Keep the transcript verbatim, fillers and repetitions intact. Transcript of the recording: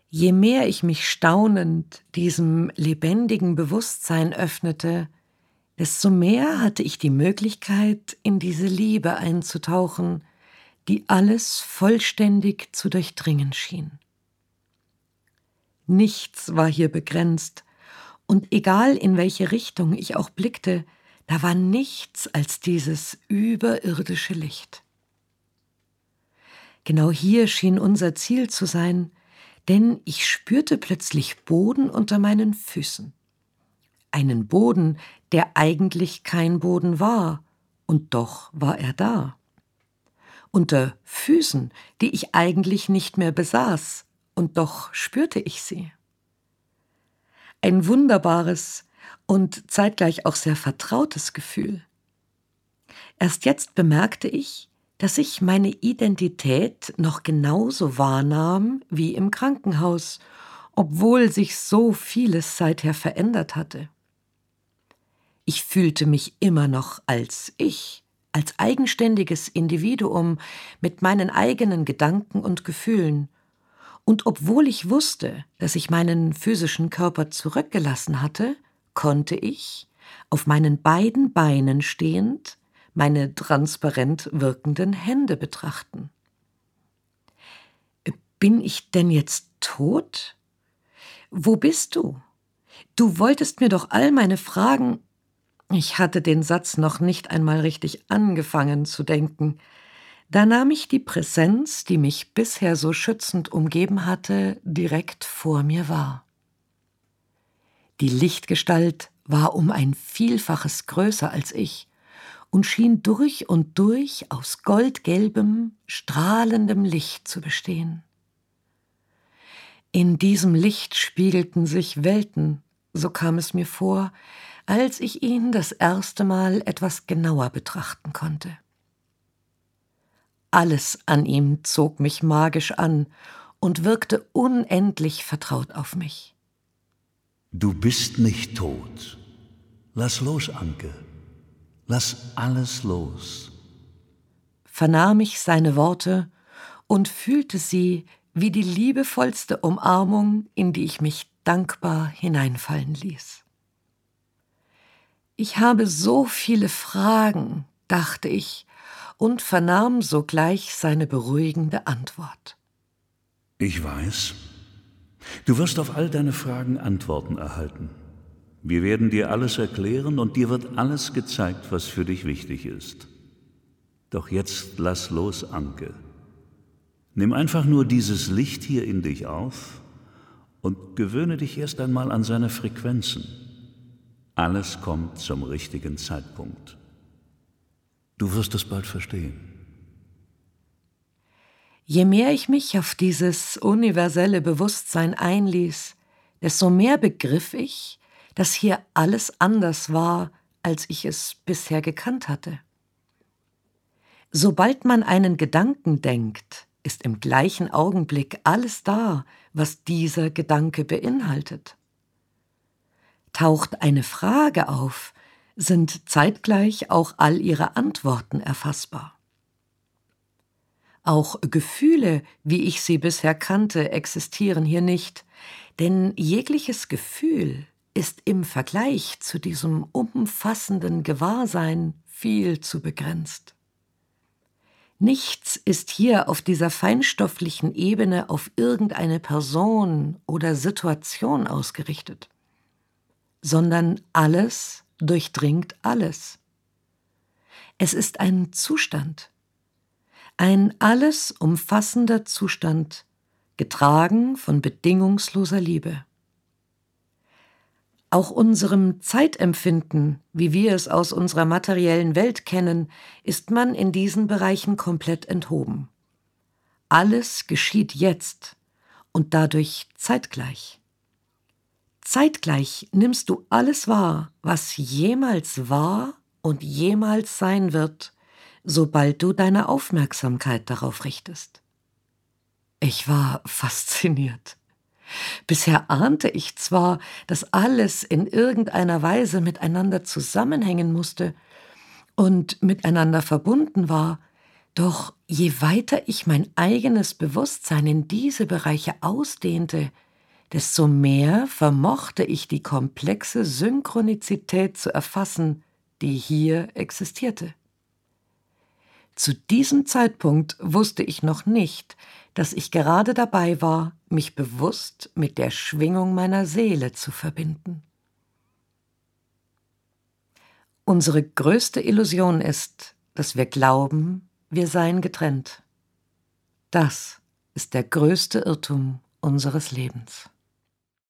Je mehr ich mich staunend diesem lebendigen Bewusstsein öffnete, desto mehr hatte ich die Möglichkeit, in diese Liebe einzutauchen, die alles vollständig zu durchdringen schien. Nichts war hier begrenzt, und egal in welche Richtung ich auch blickte, da war nichts als dieses überirdische Licht. Genau hier schien unser Ziel zu sein, denn ich spürte plötzlich Boden unter meinen Füßen. Einen Boden, der eigentlich kein Boden war, und doch war er da. Unter Füßen, die ich eigentlich nicht mehr besaß, und doch spürte ich sie. Ein wunderbares und zeitgleich auch sehr vertrautes Gefühl. Erst jetzt bemerkte ich, dass ich meine Identität noch genauso wahrnahm wie im Krankenhaus, obwohl sich so vieles seither verändert hatte. Ich fühlte mich immer noch als ich, als eigenständiges Individuum mit meinen eigenen Gedanken und Gefühlen. Und obwohl ich wusste, dass ich meinen physischen Körper zurückgelassen hatte, konnte ich, auf meinen beiden Beinen stehend, meine transparent wirkenden Hände betrachten. Bin ich denn jetzt tot? Wo bist du? Du wolltest mir doch all meine Fragen... Ich hatte den Satz noch nicht einmal richtig angefangen zu denken. Da nahm ich die Präsenz, die mich bisher so schützend umgeben hatte, direkt vor mir wahr. Die Lichtgestalt war um ein Vielfaches größer als ich und schien durch und durch aus goldgelbem, strahlendem Licht zu bestehen. In diesem Licht spiegelten sich Welten, so kam es mir vor, als ich ihn das erste Mal etwas genauer betrachten konnte. Alles an ihm zog mich magisch an und wirkte unendlich vertraut auf mich. Du bist nicht tot. Lass los, Anke. Lass alles los. Vernahm ich seine Worte und fühlte sie wie die liebevollste Umarmung, in die ich mich dankbar hineinfallen ließ. Ich habe so viele Fragen, dachte ich, und vernahm sogleich seine beruhigende Antwort. Ich weiß. Du wirst auf all deine Fragen Antworten erhalten. Wir werden dir alles erklären und dir wird alles gezeigt, was für dich wichtig ist. Doch jetzt lass los, Anke. Nimm einfach nur dieses Licht hier in dich auf und gewöhne dich erst einmal an seine Frequenzen. Alles kommt zum richtigen Zeitpunkt. Du wirst es bald verstehen. Je mehr ich mich auf dieses universelle Bewusstsein einließ, desto mehr begriff ich, dass hier alles anders war, als ich es bisher gekannt hatte. Sobald man einen Gedanken denkt, ist im gleichen Augenblick alles da, was dieser Gedanke beinhaltet. Taucht eine Frage auf, sind zeitgleich auch all ihre Antworten erfassbar. Auch Gefühle, wie ich sie bisher kannte, existieren hier nicht, denn jegliches Gefühl ist im Vergleich zu diesem umfassenden Gewahrsein viel zu begrenzt. Nichts ist hier auf dieser feinstofflichen Ebene auf irgendeine Person oder Situation ausgerichtet, sondern alles durchdringt alles. Es ist ein Zustand, ein alles umfassender Zustand, getragen von bedingungsloser Liebe. Auch unserem Zeitempfinden, wie wir es aus unserer materiellen Welt kennen, ist man in diesen Bereichen komplett enthoben. Alles geschieht jetzt und dadurch zeitgleich. Zeitgleich nimmst du alles wahr, was jemals war und jemals sein wird, sobald du deine Aufmerksamkeit darauf richtest. Ich war fasziniert. Bisher ahnte ich zwar, dass alles in irgendeiner Weise miteinander zusammenhängen musste und miteinander verbunden war, Doch je weiter ich mein eigenes Bewusstsein in diese Bereiche ausdehnte, desto mehr vermochte ich die komplexe Synchronizität zu erfassen, die hier existierte. Zu diesem Zeitpunkt wusste ich noch nicht, dass ich gerade dabei war, mich bewusst mit der Schwingung meiner Seele zu verbinden. Unsere größte Illusion ist, dass wir glauben, wir seien getrennt. Das ist der größte Irrtum unseres Lebens.